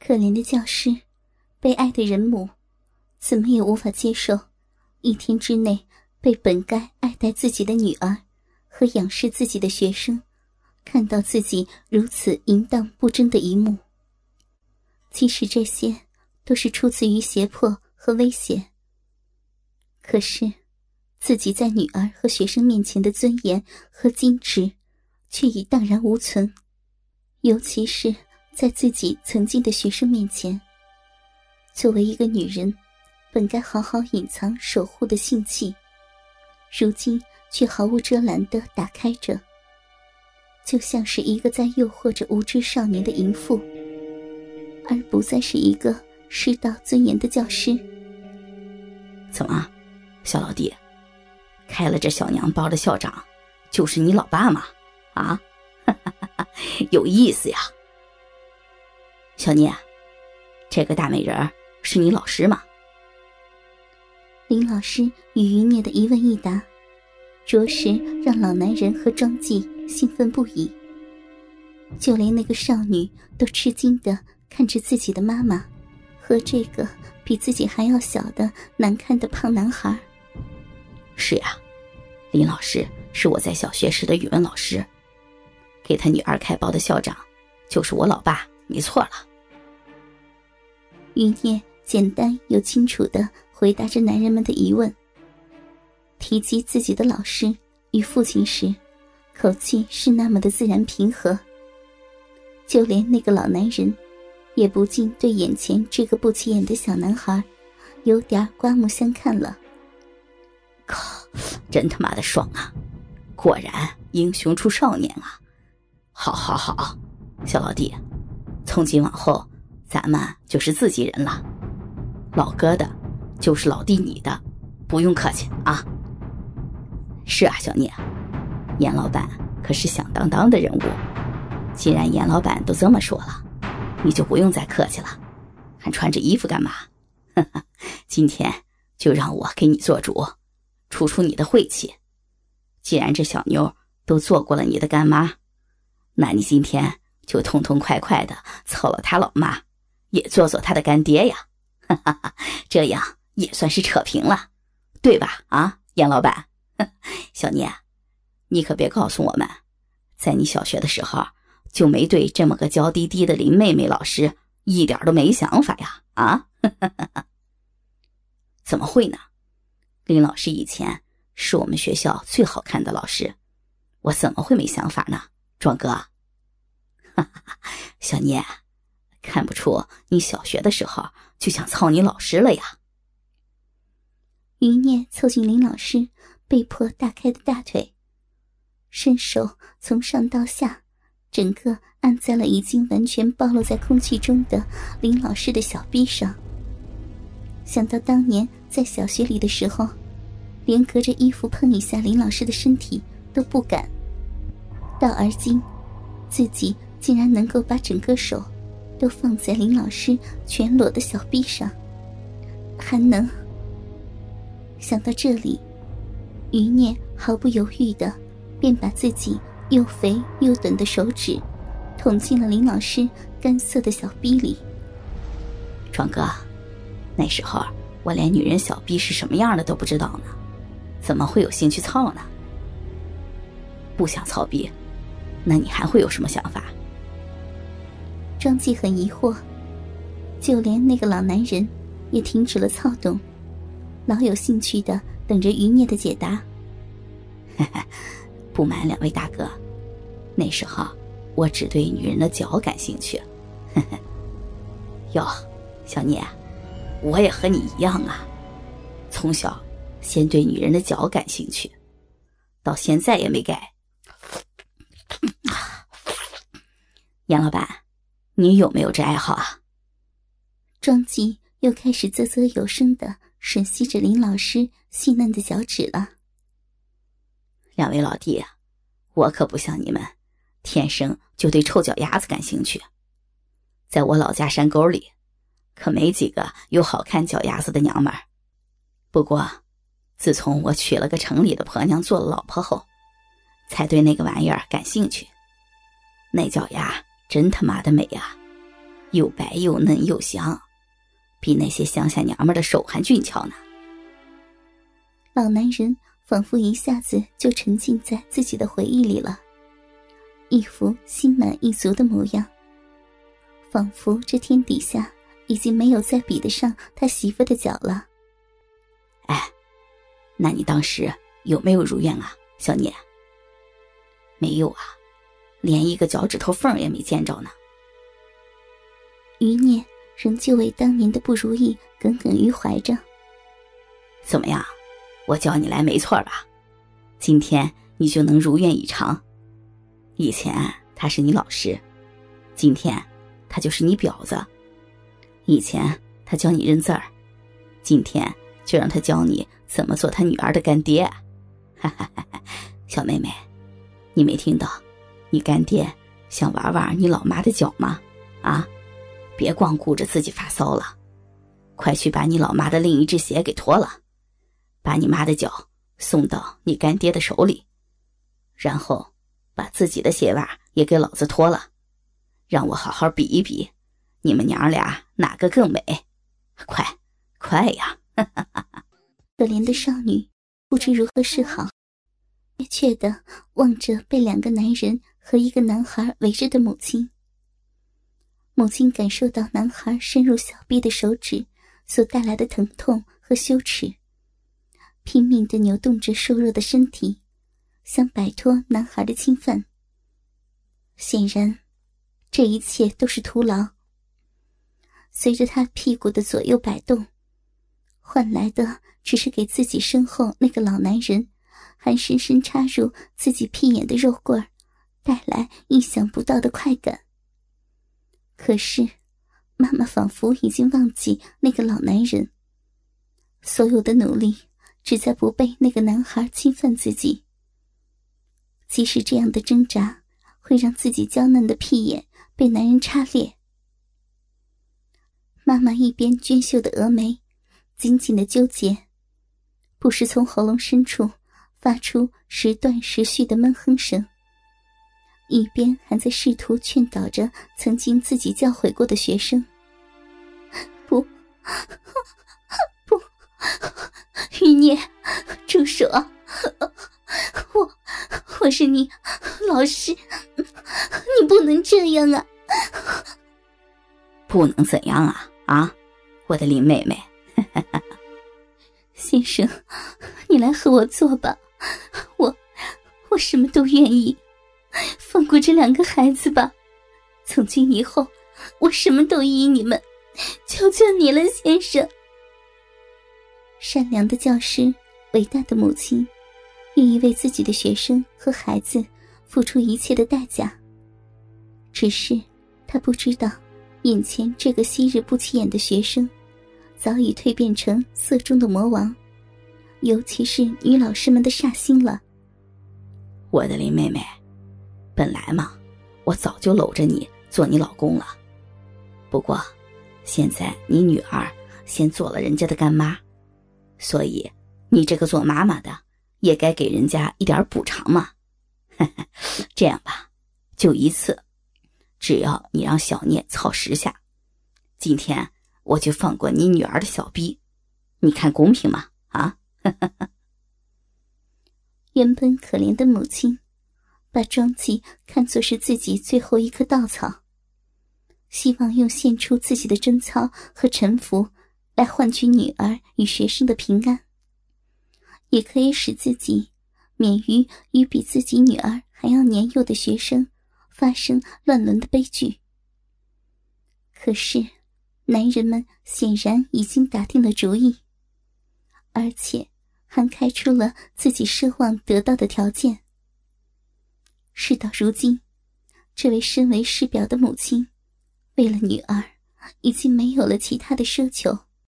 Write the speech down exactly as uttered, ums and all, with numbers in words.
可怜的教师，被爱的人母，怎么也无法接受一天之内被本该爱戴自己的女儿和仰视自己的学生看到自己如此淫荡不贞的一幕。即使这些都是出自于胁迫和威胁，可是自己在女儿和学生面前的尊严和矜持却已荡然无存，尤其是在自己曾经的学生面前，作为一个女人本该好好隐藏守护的性器，如今却毫无遮拦地打开着，就像是一个在诱惑着无知少年的淫妇，而不再是一个失道尊严的教师。 怎么，小老弟，开了这小娘包的校长就是你老爸吗？啊，有意思呀。小聂，这个大美人是你老师吗？ 林老师与余孽的一问一答，着实让老男人和庄纪兴奋不已。就连那个少女都吃惊地看着自己的妈妈和这个比自己还要小的难看的胖男孩。 是呀，林老师是我在小学时的语文老师，给他女儿开包的校长就是我老爸，你错了。 余孽简单又清楚地回答着男人们的疑问，提及自己的老师与父亲时，口气是那么的自然平和。就连那个老男人也不禁对眼前这个不起眼的小男孩有点刮目相看了。 靠，真他妈的爽啊，果然英雄出少年啊。好好好，小老弟，从今往后咱们就是自己人了，老哥的就是老弟你的，不用客气啊。是啊，小聂，严老板可是响当当的人物，既然严老板都这么说了，你就不用再客气了，还穿着衣服干嘛？呵呵，今天就让我给你做主，出出你的晦气。既然这小妞都做过了你的干妈，那你今天就痛痛快快的操了他老妈，也做做他的干爹呀。哈哈哈，这样也算是扯平了，对吧？啊，严老板。小聂，你可别告诉我们，在你小学的时候就没对这么个娇滴滴的林妹妹老师一点都没想法呀？啊？怎么会呢？林老师以前是我们学校最好看的老师，我怎么会没想法呢？壮哥。小聂，看不出你小学的时候就想操你老师了呀。 余孽凑近林老师被迫大开的大腿，伸手从上到下整个按在了已经完全暴露在空气中的林老师的小臂上。想到当年在小学里的时候，连隔着衣服碰一下林老师的身体都不敢，到而今自己竟然能够把整个手都放在林老师全裸的小臂上，还能……想到这里，余孽毫不犹豫的便把自己又肥又短的手指捅进了林老师干涩的小臂里。 壮哥，那时候我连女人小臂是什么样的都不知道呢，怎么会有兴趣操呢？不想操逼，那你还会有什么想法？ 庄纪很疑惑，就连那个老男人也停止了操动，老有兴趣的等着余孽的解答。 不瞒两位大哥，那时候我只对女人的脚感兴趣。哟，小聂，我也和你一样啊，从小先对女人的脚感兴趣，到现在也没改。严老板，你有没有这爱好啊？ 庄纪又开始啧啧有声地吮吸着林老师细嫩的脚趾了。 两位老弟，我可不像你们天生就对臭脚丫子感兴趣，在我老家山沟里可没几个有好看脚丫子的娘们儿。不过自从我娶了个城里的婆娘做了老婆后，才对那个玩意儿感兴趣。那脚丫真他妈的美啊， 又白又嫩又香，比那些乡下娘们的手还俊俏呢。 老男人仿佛一下子就沉浸在自己的回忆里了，一副心满意足的模样，仿佛这天底下已经没有再比得上他媳妇的脚了。 哎，那你当时有没有如愿啊，小聂？没有啊，连一个脚趾头缝也没见着呢。 余念仍旧为当年的不如意耿耿于怀着。 怎么样，我叫你来没错吧？今天你就能如愿以偿。以前他是你老师，今天他就是你婊子。以前他教你认字儿，今天就让他教你怎么做他女儿的干爹。哈哈哈哈，小妹妹，你没听到你干爹想玩玩你老妈的脚吗？啊，别光顾着自己发骚了，快去把你老妈的另一只鞋给脱了，把你妈的脚送到你干爹的手里，然后把自己的鞋袜也给老子脱了，让我好好比一比，你们娘俩哪个更美？快快呀！ 可怜的少女不知如何是好，确切地望着被两个男人和一个男孩围着的母亲。母亲感受到男孩深入小臂的手指所带来的疼痛和羞耻，拼命地扭动着瘦弱的身体，想摆脱男孩的侵犯。显然这一切都是徒劳。随着他屁股的左右摆动，换来的只是给自己身后那个老男人还深深插入自己屁眼的肉棍带来意想不到的快感。可是妈妈仿佛已经忘记那个老男人，所有的努力只在不被那个男孩侵犯自己。即使这样的挣扎会让自己娇嫩的屁眼被男人插裂，妈妈一边娟秀的峨眉紧紧地纠结，不时从喉咙深处发出时断时续的闷哼声，一边还在试图劝导着曾经自己教诲过的学生。不不，余孽，住手！我我是你老师，你不能这样啊！ 不能怎样啊啊，我的林妹妹。 先生，你来和我做吧，我我什么都愿意，放过这两个孩子吧。从今以后，我什么都依你们，求求你了，先生。善良的教师，伟大的母亲，愿意为自己的学生和孩子付出一切的代价。只是他不知道，眼前这个昔日不起眼的学生早已蜕变成色中的魔王，尤其是女老师们的煞星了。 我的林妹妹，本来嘛，我早就搂着你做你老公了，不过现在你女儿先做了人家的干妈，所以你这个做妈妈的也该给人家一点补偿嘛。这样吧，就一次，只要你让小聂操十下，今天我就放过你女儿的小逼，你看公平吗？啊？ 原本可怜的母亲把庄纪看作是自己最后一棵稻草，希望用献出自己的贞操和臣服来换取女儿与学生的平安，也可以使自己免于与比自己女儿还要年幼的学生发生乱伦的悲剧。可是男人们显然已经打定了主意，而且还开出了自己奢望得到的条件。事到如今，这位身为师表的母亲为了女儿已经没有了其他的奢求，